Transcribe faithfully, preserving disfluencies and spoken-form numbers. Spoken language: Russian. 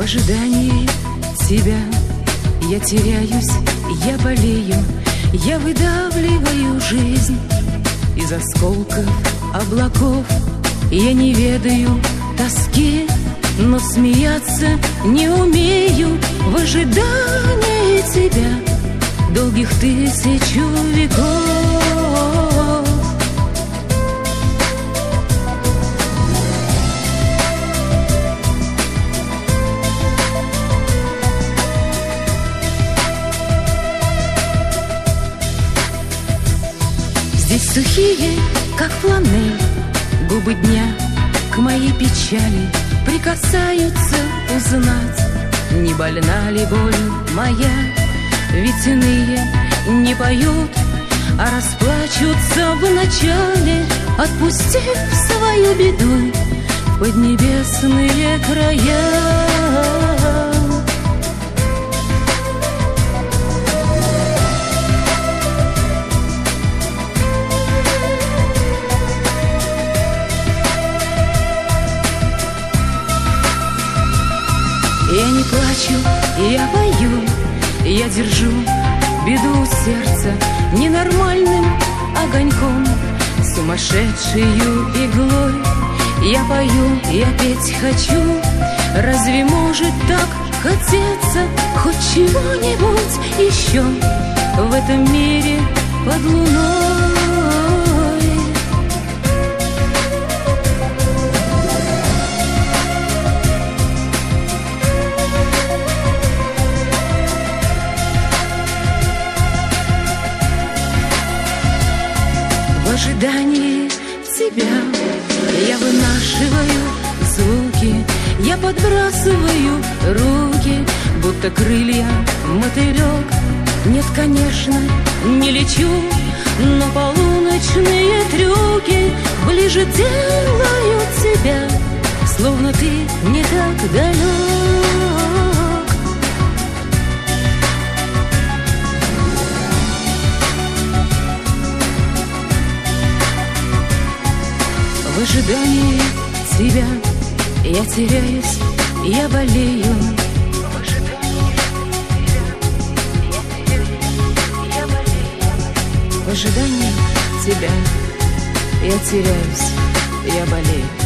ожидании тебя я теряюсь, я болею, я выдавливаю жизнь из осколков облаков. Я не ведаю тоски, но смеяться не умею в ожидании тебя долгих тысячу веков. Здесь сухие, как фланель, губы дня к моей печали прикасаются узнать, не больна ли боль моя. Ведь иные не поют, а расплачутся в начале, отпустив свою беду в поднебесные края. Я не плачу, я пою, я держу беду сердца ненормальным огоньком, сумасшедшую иглой. Я пою, я петь хочу. Разве может так хотеться хоть чего-нибудь еще в этом мире под луной? В ожидании тебя я вынашиваю звуки, я подбрасываю руки, будто крылья мотылек. Нет, конечно, не лечу, но полуночные трюки ближе делают тебя, словно ты не так далек. В ожидании тебя я теряюсь, я болею. В ожидании тебя я теряюсь, я болею. В ожидании тебя я теряюсь, я болею.